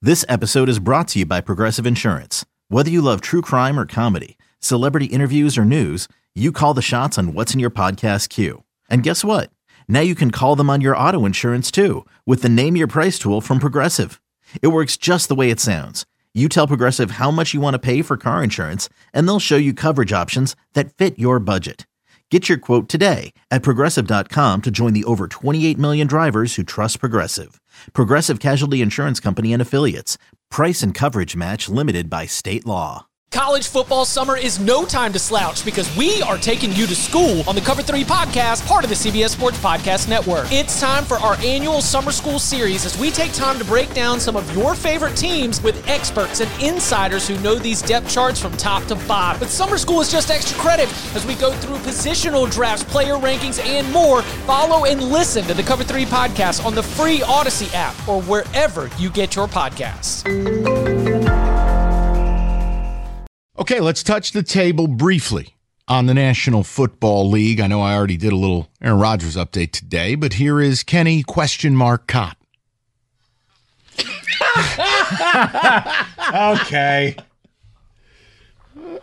This episode is brought to you by Progressive Insurance. Whether you love true crime or comedy, celebrity interviews or news, you call the shots on what's in your podcast queue. And guess what? Now you can call them on your auto insurance too with the Name Your Price tool from Progressive. It works just the way it sounds. You tell Progressive how much you want to pay for car insurance, and they'll show you coverage options that fit your budget. Get your quote today at Progressive.com to join the over 28 million drivers who trust Progressive. Progressive Casualty Insurance Company and Affiliates. Price and coverage match limited by state law. College football summer is no time to slouch because we are taking you to school on the Cover 3 podcast, part of the CBS Sports Podcast Network. It's time for our annual summer school series as we take time to break down some of your favorite teams with experts and insiders who know these depth charts from top to bottom. But summer school is just extra credit as we go through positional drafts, player rankings, and more. Follow and listen to the Cover 3 podcast on the free Odyssey app or wherever you get your podcasts. Okay, let's touch the table briefly on the National Football League. I know I already did a little Aaron Rodgers update today, but here is Kenny Cott. Okay. Kenny ?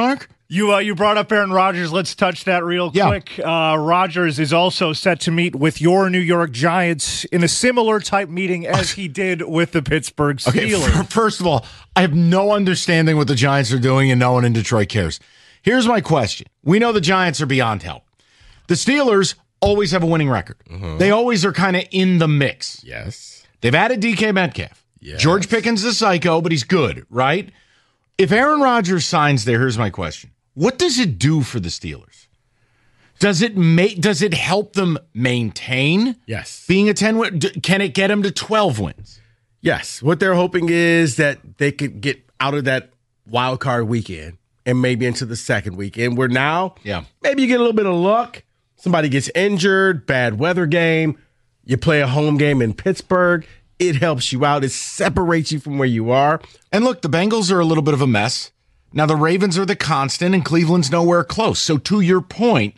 You brought up Aaron Rodgers. Let's touch that real quick. Rodgers is also set to meet with your New York Giants in a similar type meeting as he did with the Pittsburgh Steelers. Okay, first of all, I have no understanding what the Giants are doing, and no one in Detroit cares. Here's my question. We know the Giants are beyond help. The Steelers always have a winning record. Mm-hmm. They always are kind of in the mix. Yes. They've added DK Metcalf. Yes. George Pickens is a psycho, but he's good, right? If Aaron Rodgers signs there, here's my question. What does it do for the Steelers? Does it help them maintain? Yes. Being a 10 win? Can it get them to 12 wins? Yes. What they're hoping is that they could get out of that wild card weekend and maybe into the second weekend where now maybe you get a little bit of luck. Somebody gets injured, bad weather game. You play a home game in Pittsburgh. It helps you out. It separates you from where you are. And look, the Bengals are a little bit of a mess. Now, the Ravens are the constant, and Cleveland's nowhere close. So, to your point,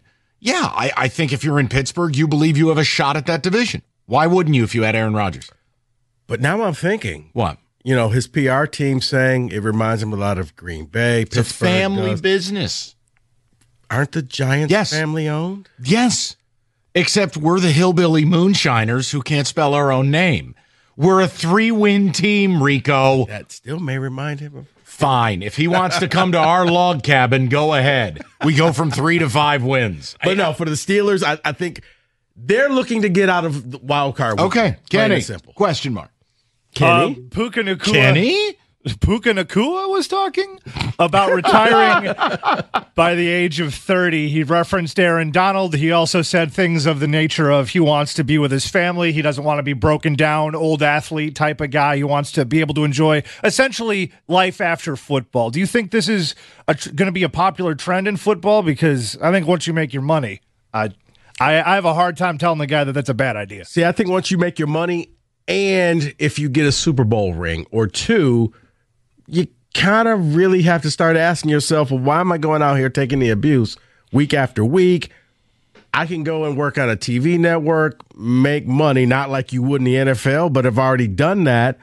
I think if you're in Pittsburgh, you believe you have a shot at that division. Why wouldn't you if you had Aaron Rodgers? But now I'm thinking. What? You know, his PR team saying it reminds him a lot of Green Bay. It's a family business. Aren't the Giants family-owned? Yes. Except we're the hillbilly moonshiners who can't spell our own name. We're a 3-win team, Rico. That still may remind him of... Fine. If he wants to come to our log cabin, go ahead. We go from 3 to 5 wins. But no, for the Steelers, I think they're looking to get out of the wild card. Okay. Kenny, question mark. Kenny? Puka Nacua. Kenny? Puka Nacua was talking about retiring by the age of 30. He referenced Aaron Donald. He also said things of the nature of he wants to be with his family. He doesn't want to be broken down, old athlete type of guy. He wants to be able to enjoy essentially life after football. Do you think this is going to be a popular trend in football? Because I think once you make your money, I have a hard time telling the guy that that's a bad idea. See, I think once you make your money and if you get a Super Bowl ring or two, you kind of really have to start asking yourself, well, why am I going out here taking the abuse week after week? I can go and work on a TV network, make money, not like you would in the NFL, but I've already done that.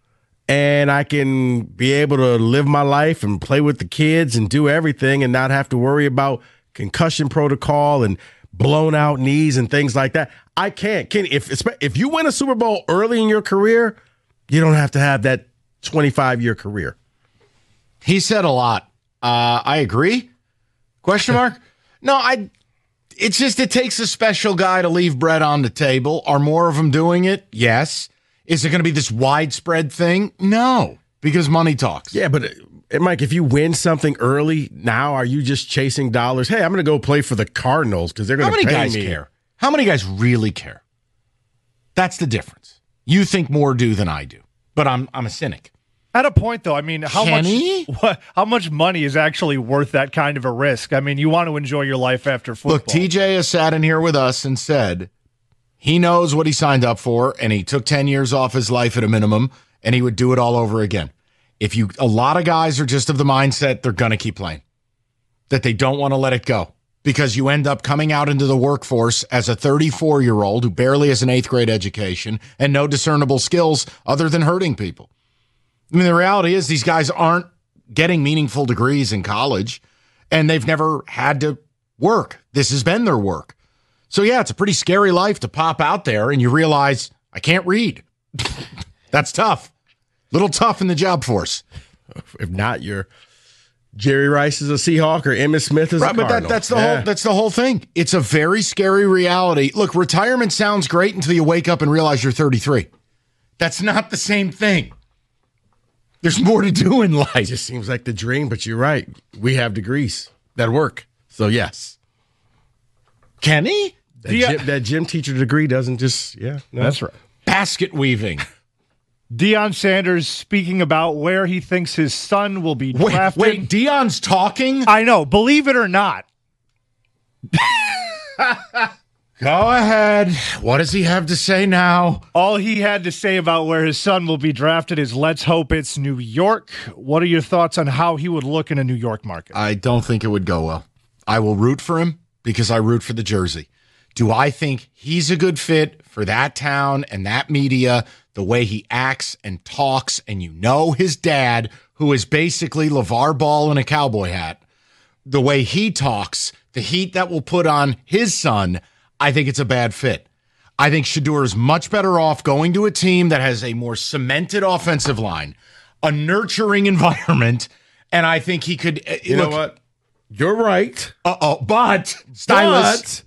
And I can be able to live my life and play with the kids and do everything and not have to worry about concussion protocol and blown out knees and things like that. I can't. If you win a Super Bowl early in your career, you don't have to have that 25-year career. He said a lot. I agree. Question mark? No, it's just it takes a special guy to leave bread on the table. Are more of them doing it? Yes. Is it going to be this widespread thing? No, because money talks. Yeah, but Mike, if you win something early now, are you just chasing dollars? Hey, I'm going to go play for the Cardinals because they're going to pay me. How many guys care? How many guys really care? That's the difference. You think more do than I do, but I'm a cynic. At a point, though, I mean, how much money is actually worth that kind of a risk? I mean, you want to enjoy your life after football. Look, TJ has sat in here with us and said he knows what he signed up for, and he took 10 years off his life at a minimum, and he would do it all over again. A lot of guys are just of the mindset they're going to keep playing, that they don't want to let it go. because you end up coming out into the workforce as a 34-year-old who barely has an 8th grade education and no discernible skills other than hurting people. I mean, the reality is these guys aren't getting meaningful degrees in college, and they've never had to work. This has been their work. So, yeah, it's a pretty scary life to pop out there and you realize, I can't read. That's tough. Little tough in the job force. If not, you're Jerry Rice is a Seahawk or Emmitt Smith is a Cardinal. But that's the whole thing. It's a very scary reality. Look, retirement sounds great until you wake up and realize you're 33. That's not the same thing. There's more to do in life. It just seems like the dream, but you're right. We have degrees that work. So, yes. Kenny? That gym teacher degree doesn't just, That's right. Basket weaving. Deion Sanders speaking about where he thinks his son will be drafted. Wait, Deion's talking? I know. Believe it or not. Go ahead. What does he have to say now? All he had to say about where his son will be drafted is, let's hope it's New York. What are your thoughts on how he would look in a New York market? I don't think it would go well. I will root for him because I root for the jersey. Do I think he's a good fit for that town and that media, the way he acts and talks, and you know his dad, who is basically LeVar Ball in a cowboy hat, the way he talks, the heat that will put on his son, I think it's a bad fit. I think Shedeur is much better off going to a team that has a more cemented offensive line, a nurturing environment, and I think he could... You know what? You're right. But, stylist...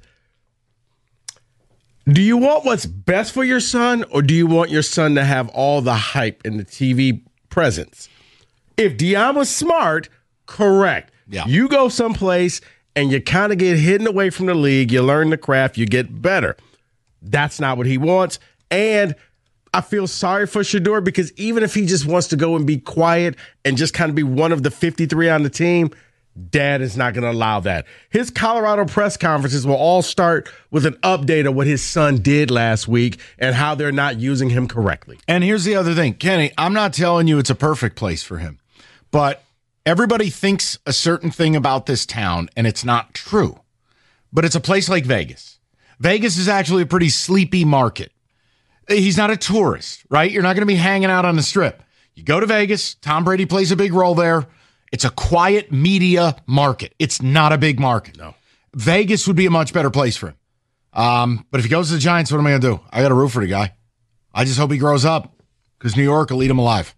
Do you want what's best for your son, or do you want your son to have all the hype and the TV presence? If Deion was smart, correct. Yeah. You go someplace and you kind of get hidden away from the league, you learn the craft, you get better. That's not what he wants. And I feel sorry for Shedeur because even if he just wants to go and be quiet and just kind of be one of the 53 on the team, Dad is not going to allow that. His Colorado press conferences will all start with an update of what his son did last week and how they're not using him correctly. And here's the other thing. Kenny, I'm not telling you it's a perfect place for him, but everybody thinks a certain thing about this town, and it's not true. But it's a place like Vegas. Vegas is actually a pretty sleepy market. He's not a tourist, right? You're not going to be hanging out on the Strip. You go to Vegas, Tom Brady plays a big role there. It's a quiet media market. It's not a big market. No. Vegas would be a much better place for him. But if he goes to the Giants, what am I going to do? I got to root for the guy. I just hope he grows up because New York will eat him alive.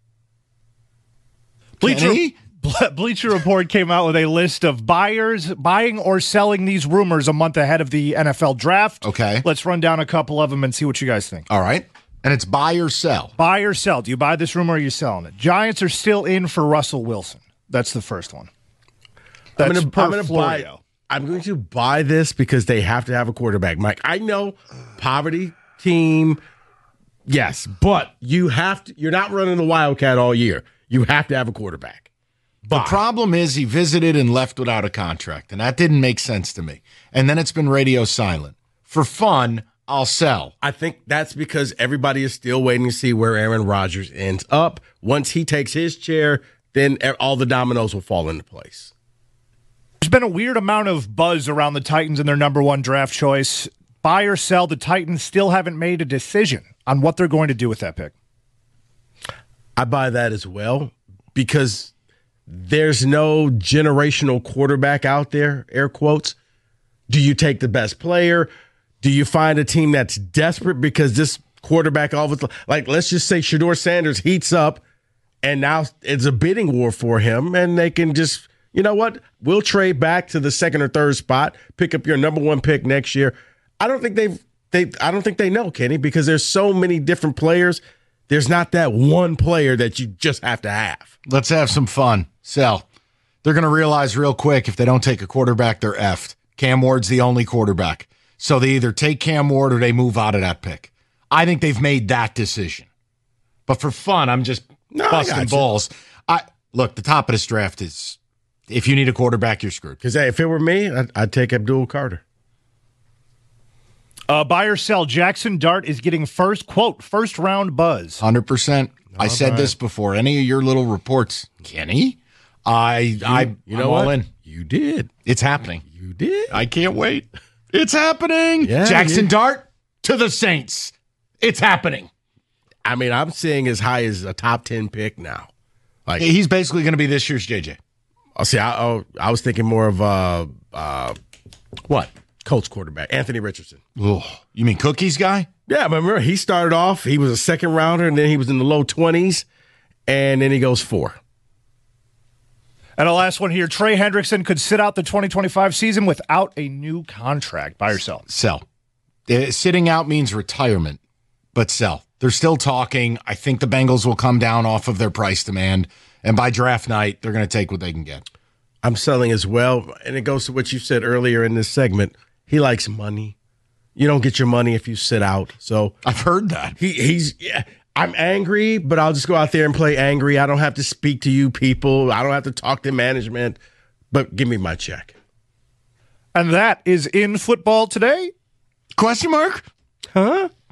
Bleacher Report came out with a list of buying or selling these rumors a month ahead of the NFL draft. Okay. Let's run down a couple of them and see what you guys think. All right. And it's buy or sell. Buy or sell. Do you buy this rumor or are you selling it? Giants are still in for Russell Wilson. That's the first one. That's I'm going to buy this because they have to have a quarterback. Mike, I know poverty team, yes, but you're not running the Wildcat all year. You have to have a quarterback. The problem is he visited and left without a contract, and that didn't make sense to me. And then it's been radio silent. For fun, I'll sell. I think that's because everybody is still waiting to see where Aaron Rodgers ends up. Once he takes his chair, then all the dominoes will fall into place. There's been a weird amount of buzz around the Titans and their number one draft choice. Buy or sell, the Titans still haven't made a decision on what they're going to do with that pick. I buy that as well because there's no generational quarterback out there, air quotes. Do you take the best player? Do you find a team that's desperate because this quarterback like let's just say Shedeur Sanders heats up and now it's a bidding war for him and they can just, you know what? We'll trade back to the second or third spot, pick up your number one pick next year. I don't think I don't think they know, Kenny, because there's so many different players. There's not that one player that you just have to have. Let's have some fun. Sell. They're going to realize real quick if they don't take a quarterback, they're effed. Cam Ward's the only quarterback. So they either take Cam Ward or they move out of that pick. I think they've made that decision. But for fun, I'm just busting balls. Look, the top of this draft is, if you need a quarterback, you're screwed. Because if it were me, I'd take Abdul Carter. Buy or sell, Jackson Dart is getting first round buzz. 100%. I said this before. Any of your little reports, Kenny? I'm all in. You did. It's happening. You You did? I can't wait. It's happening. Yeah, Jackson Dart to the Saints. It's happening. I mean, I'm seeing as high as a top 10 pick now. Like He's basically going to be this year's JJ. I'll see. I was thinking more of what? Colts quarterback Anthony Richardson. Ugh. You mean Cookies guy? Yeah, but remember he started off. He was a second rounder, and then he was in the low 20s, and then he goes 4. And a last one here. Trey Hendrickson could sit out the 2025 season without a new contract. Buy or sell? Sell. Sitting out means retirement, but sell. They're still talking. I think the Bengals will come down off of their price demand, and by draft night, they're going to take what they can get. I'm selling as well, and it goes to what you said earlier in this segment. He likes money. You don't get your money if you sit out. So I've heard that. I'm angry, but I'll just go out there and play angry. I don't have to speak to you people. I don't have to talk to management, but give me my check. And that is in football today. Question mark? Huh?